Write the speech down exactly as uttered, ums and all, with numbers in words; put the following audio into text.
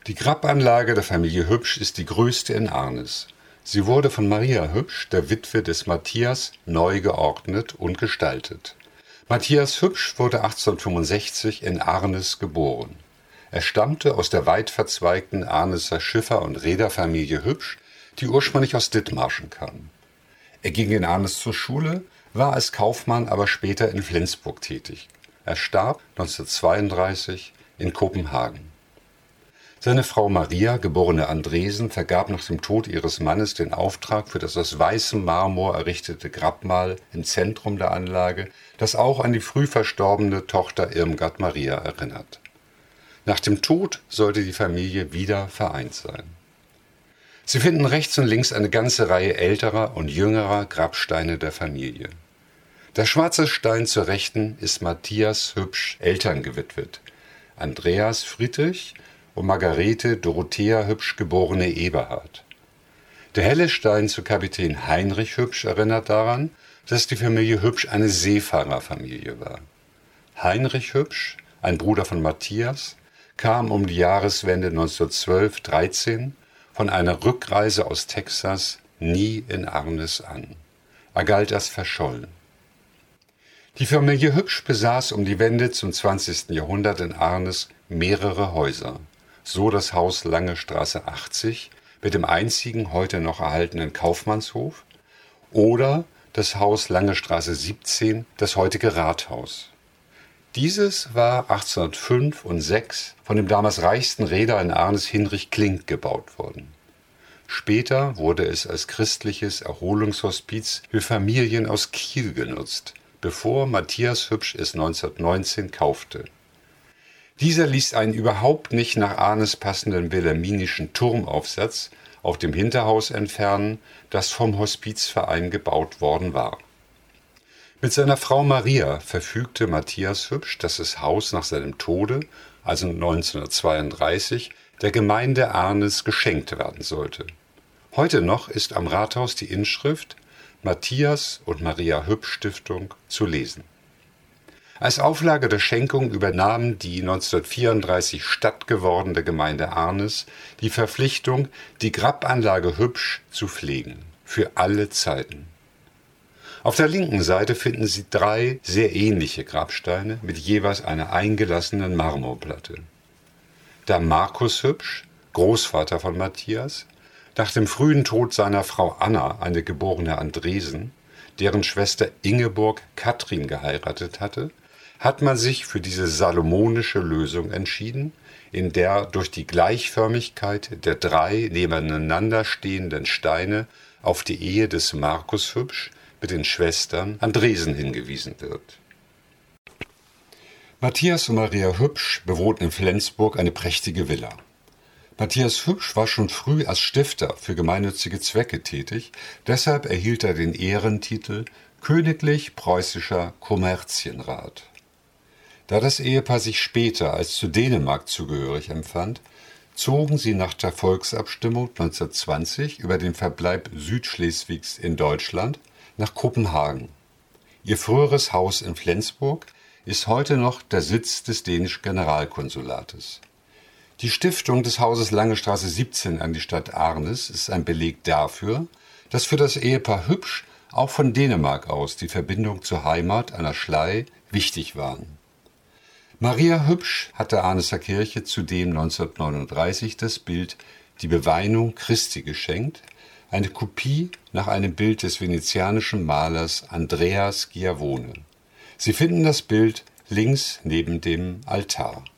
Die Grabanlage der Familie Hübsch ist die größte in Arnis. Sie wurde von Maria Hübsch, der Witwe des Matthias, neu geordnet und gestaltet. Matthias Hübsch wurde achtzehnhundertfünfundsechzig in Arnis geboren. Er stammte aus der weit verzweigten Arniser Schiffer- und Reederfamilie Hübsch, die ursprünglich aus Dithmarschen kam. Er ging in Arnis zur Schule, war als Kaufmann aber später in Flensburg tätig. Er starb neunzehnhundertzweiunddreißig in Kopenhagen. Seine Frau Maria, geborene Andresen, vergab nach dem Tod ihres Mannes den Auftrag für das aus weißem Marmor errichtete Grabmal im Zentrum der Anlage, das auch an die früh verstorbene Tochter Irmgard Maria erinnert. Nach dem Tod sollte die Familie wieder vereint sein. Sie finden rechts und links eine ganze Reihe älterer und jüngerer Grabsteine der Familie. Der schwarze Stein zur Rechten ist Matthias Hübsch Eltern gewidmet, Andreas Friedrich und Margarete Dorothea Hübsch geborene Eberhard. Der helle Stein zu Kapitän Heinrich Hübsch erinnert daran, dass die Familie Hübsch eine Seefahrerfamilie war. Heinrich Hübsch, ein Bruder von Matthias, kam um die Jahreswende neunzehnhundertzwölf dreizehn von einer Rückreise aus Texas nie in Arnis an. Er galt als verschollen. Die Familie Hübsch besaß um die Wende zum zwanzigsten Jahrhundert in Arnis mehrere Häuser. So das Haus Lange Straße achtzig mit dem einzigen heute noch erhaltenen Kaufmannshof oder das Haus Lange Straße siebzehn, das heutige Rathaus. Dieses war achtzehnhundertfünf und sechs von dem damals reichsten Reeder in Arnis Hinrich Klink gebaut worden. Später wurde es als christliches Erholungshospiz für Familien aus Kiel genutzt, bevor Matthias Hübsch es neunzehnhundertneunzehn kaufte. Dieser ließ einen überhaupt nicht nach Arnis passenden wilhelminischen Turmaufsatz auf dem Hinterhaus entfernen, das vom Hospizverein gebaut worden war. Mit seiner Frau Maria verfügte Matthias Hübsch, dass das Haus nach seinem Tode, also neunzehnhundertzweiunddreißig, der Gemeinde Arnis geschenkt werden sollte. Heute noch ist am Rathaus die Inschrift Matthias und Maria Hübsch Stiftung zu lesen. Als Auflage der Schenkung übernahm die neunzehnhundertvierunddreißig stattgewordene Gemeinde Arnis die Verpflichtung, die Grabanlage Hübsch zu pflegen, für alle Zeiten. Auf der linken Seite finden Sie drei sehr ähnliche Grabsteine mit jeweils einer eingelassenen Marmorplatte. Der Markus Hübsch, Großvater von Matthias, nach dem frühen Tod seiner Frau Anna, eine geborene Andresen, deren Schwester Ingeborg Katrin geheiratet hatte, hat man sich für diese salomonische Lösung entschieden, in der durch die Gleichförmigkeit der drei nebeneinander stehenden Steine auf die Ehe des Markus Hübsch mit den Schwestern Andresen hingewiesen wird. Matthias und Maria Hübsch bewohnten in Flensburg eine prächtige Villa. Matthias Hübsch war schon früh als Stifter für gemeinnützige Zwecke tätig, deshalb erhielt er den Ehrentitel Königlich Preußischer Kommerzienrat. Da das Ehepaar sich später als zu Dänemark zugehörig empfand, zogen sie nach der Volksabstimmung neunzehnhundertzwanzig über den Verbleib Südschleswigs in Deutschland nach Kopenhagen. Ihr früheres Haus in Flensburg ist heute noch der Sitz des dänischen Generalkonsulates. Die Stiftung des Hauses Lange Straße siebzehn an die Stadt Arnis ist ein Beleg dafür, dass für das Ehepaar Hübsch auch von Dänemark aus die Verbindung zur Heimat an der Schlei wichtig waren. Maria Hübsch hat der Arniser Kirche zudem neunzehnhundertneununddreißig das Bild Die Beweinung Christi geschenkt, eine Kopie nach einem Bild des venezianischen Malers Andrea Schiavone. Sie finden das Bild links neben dem Altar.